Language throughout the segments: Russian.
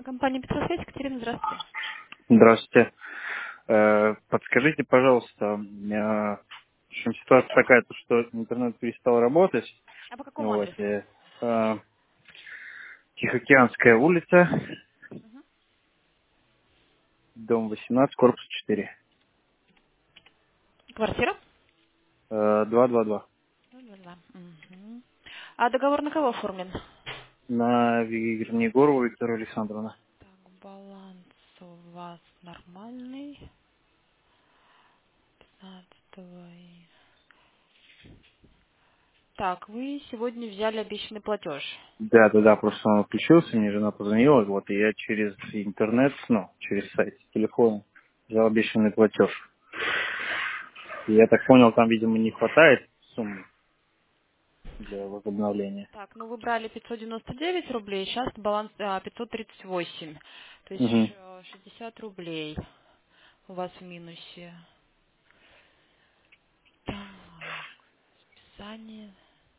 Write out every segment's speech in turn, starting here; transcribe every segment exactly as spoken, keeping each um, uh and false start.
Компания «Петросвязь», Екатерина, здравствуйте. Здравствуйте. Э, Подскажите, пожалуйста, у меня, в общем, ситуация такая, то, что интернет перестал работать. А по какому Вот, адресу? э, э, Тихоокеанская улица, Мгм. дом восемнадцать, корпус четыре, Квартира? э, два два два. Ну, да, да. Мгм. А договор на кого оформлен? На Венегорову Викторию Александровну. Так, баланс у вас нормальный. пятнадцатого и- Так, вы сегодня взяли обещанный платеж. Да, да, да, просто он отключился, мне жена позвонила, вот, и я через интернет, ну, через сайт телефона взял обещанный платеж. И я так понял, там, видимо, не хватает суммы для возобновления. Так, ну вы брали пятьсот девяносто девять рублей, сейчас баланс а, пятьсот тридцать восемь. То есть Угу. э, шестьдесят рублей у вас в минусе. Так, списание.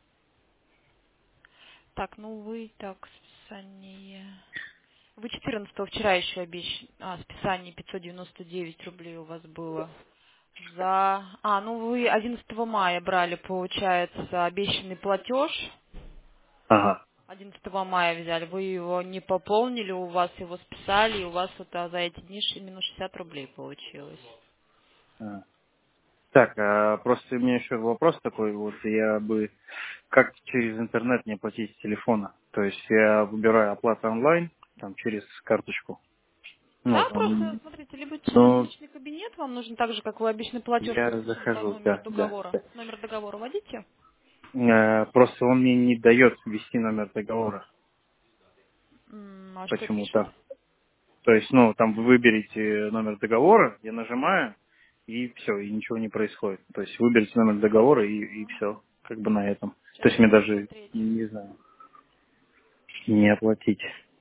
Так, ну вы так, списание. Вы четырнадцатого вчера еще обещали, а, списание пятьсот девяносто девять рублей у вас было. За, а, ну вы одиннадцатого мая брали, получается, обещанный платеж. Ага. одиннадцатого мая взяли, вы его не пополнили, у вас его списали, и у вас вот а, за эти дни ш- минус шестьдесят рублей получилось. А. Так, а просто у меня еще вопрос такой, вот я бы как через интернет не платить с телефона? То есть я выбираю оплату онлайн, там через карточку. Ну, Да, просто, там, смотрите, либо через ну, личный кабинет, вам нужен так же, как вы обычный платеж я подписывали по захожу, номеру да, да, договора. да. Номер договора вводите? Э, Просто он мне не дает ввести номер договора М, А что пишет? почему-то. То есть, ну, там вы выберете номер договора, я нажимаю, и все, и ничего не происходит. То есть выберите номер договора и, и все, как бы на этом. То Сейчас есть мне будем даже, смотреть. не знаю, не оплатить.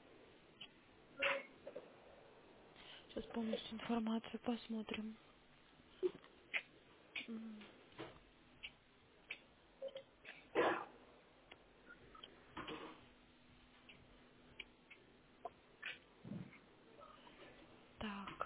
Сейчас полностью информацию посмотрим. М, Так.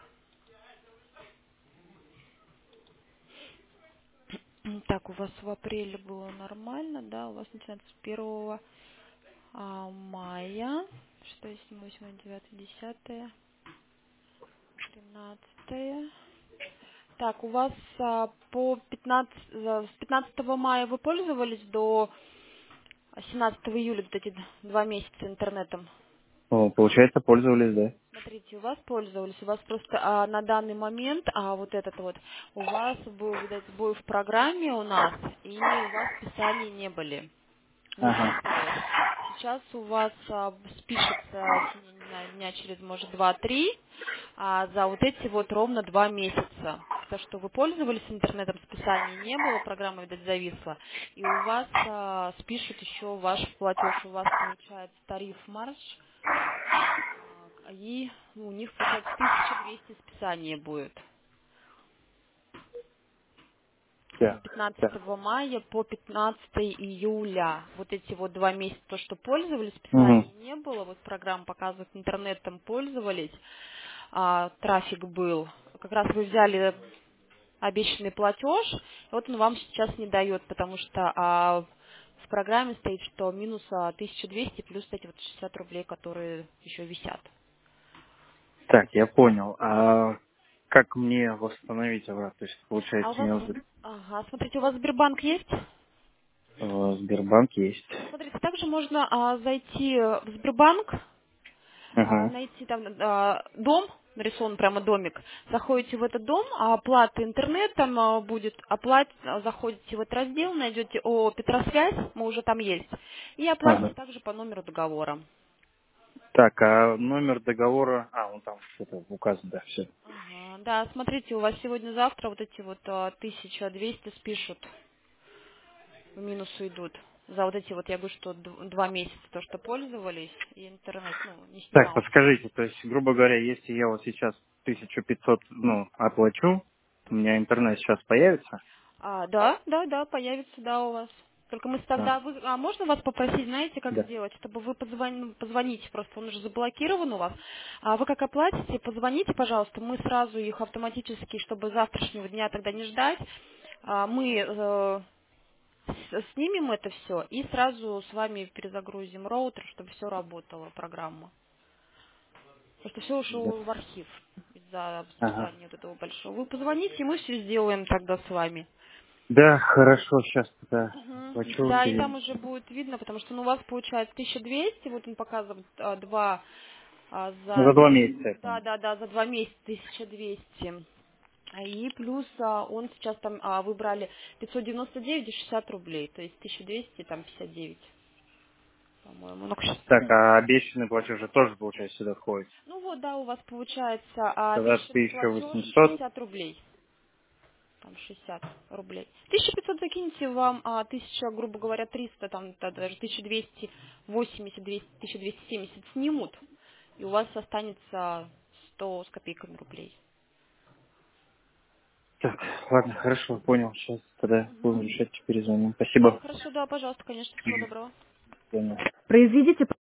М, Так, у вас в апреле было нормально, да? У вас начинается с первого а, мая. шестое, седьмое, восьмое, девятое, десятое, тринадцатое. Так, у вас а, по пятнадцать, за- с пятнадцатого мая вы пользовались до семнадцатого июля, вот эти д- два месяца интернетом? О, получается, пользовались, да? Смотрите, у вас пользовались, у вас просто а, на данный момент, а вот этот вот, у вас был, видать, сбой в программе у нас, и у вас списания не были, не Ага. списывалось. Сейчас у вас а, спишется, я не знаю, дня через, может, два-три, а за вот эти вот ровно два месяца. То, что вы пользовались интернетом, списания не было, программа, видать, зависла, и у вас а, спишут еще ваш платеж, у вас получается тариф марш. Так, и ну, у них, получается, тысяча двести списания будет. С Так, так. пятнадцатого мая по пятнадцатое июля. Вот эти вот два месяца, то, что пользовались, Угу. списаний не было. Вот программа показывает, интернетом пользовались, а, трафик был. Как раз вы взяли обещанный платеж, и вот он вам сейчас не дает, потому что а, в программе стоит, что минус а, тысяча двести плюс эти вот шестьдесят рублей, которые еще висят. Так, я понял. А как мне восстановить обратно? То есть, А у получается, вас, мне нужно... ага, смотрите, у вас Сбербанк есть? э, Сбербанк есть. Смотрите, также можно а, зайти в Сбербанк, а, Ага. найти там а, дом, нарисован прямо домик, заходите в этот дом, а оплата интернетом а, будет, оплат, а, заходите в этот раздел, найдете о Петросвязь, мы уже там есть, и оплатите Ага. также по номеру договора. Так, а номер договора... А, он там что-то указан, да, все. Ага, да, смотрите, у вас сегодня-завтра вот эти вот а, тысяча двести спишут, в минус уйдут. За вот эти вот, я говорю, что д- два месяца то, что пользовались, и интернет, ну, не Так, снимался. подскажите, то есть, грубо говоря, если я вот сейчас тысячу пятьсот, ну, оплачу, у меня интернет сейчас появится? А, да, да, да, появится, да, у вас. Только мы А, тогда... Вы, а можно вас попросить, знаете, как да. сделать? Чтобы вы позвони- позвоните, просто он уже заблокирован у вас. А вы как оплатите, позвоните, пожалуйста, мы сразу их автоматически, чтобы завтрашнего дня тогда не ждать, а, мы э, с- снимем это все и сразу с вами перезагрузим роутер, чтобы все работало, программа. Потому что все Да. ушло в архив из-за Ага. списания вот этого большого. Вы позвоните, и мы все сделаем тогда с вами. Да, хорошо, сейчас тогда Мгм. плачу Да, и и... там уже будет видно, потому что ну, у вас получается тысяча двести, вот он показывает а, два а, Ну, за за два месяц. месяца, я Да, понял. да, да, за два месяца тысяча двести. А, И плюс а, он сейчас там, а, вы брали пятьсот девяносто девять и шестьдесят рублей, то есть тысяча двести, там пятьдесят девять, по-моему. Ну, щас- Так, а обещанный платеж же тоже, получается, сюда входит. ну вот, да, у вас получается а, Тогда обещанный тысяча платеж восемьсот. шестьдесят рублей. Там шестьдесят рублей. тысяча пятьсот закиньте вам, а тысяча, грубо говоря, триста, там да, даже тысяча двести восемьдесят, двести, тысяча двести семьдесят снимут, и у вас останется сто с копейками рублей. Так, ладно, хорошо, понял. Сейчас тогда Мгм. будем решать, перезвоним. Да, Спасибо. хорошо, да, пожалуйста, конечно, всего доброго. Понял. Произведите